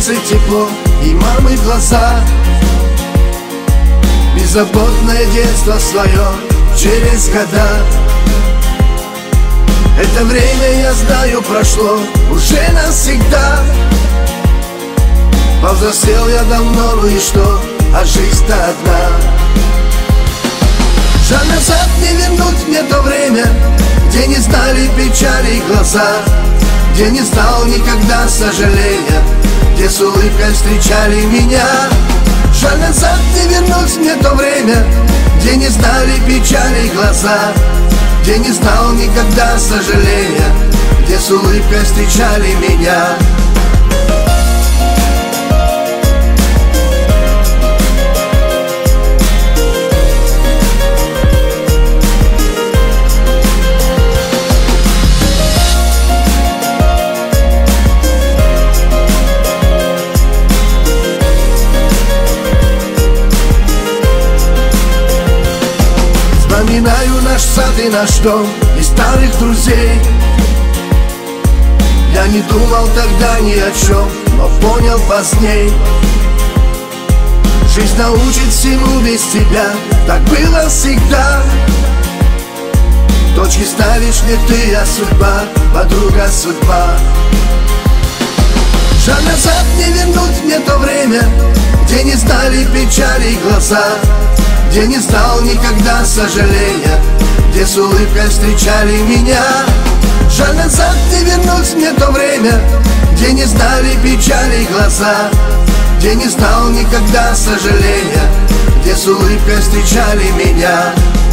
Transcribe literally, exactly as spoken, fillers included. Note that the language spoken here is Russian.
сердце тепло и мамы глаза. Беззаботное детство свое через года. Это время, я знаю, прошло уже навсегда. Повзрослел я давно, ну и что, а жизнь-то одна. Жаль, назад не вернуть мне то время, где не знали печали глаза, где не знал никогда сожаления, где с улыбкой встречали меня. Жаль, назад не вернуть мне то время, где не знали печали глаза, где не знал никогда сожаления, где с улыбкой встречали меня. Вспоминаю наш сад и наш дом и старых друзей. Я не думал тогда ни о чем, но понял поздней. Жизнь научит всему без тебя, так было всегда. Точки ставишь не ты, а судьба, подруга судьба. Жаль, назад не вернуть мне то время, где не знали печали глаза, где не знал никогда сожаления, где с улыбкой встречали меня. Жаль, назад не вернуть мне то время, где не знали печали глаза, где не знал никогда сожаления, где с улыбкой встречали меня.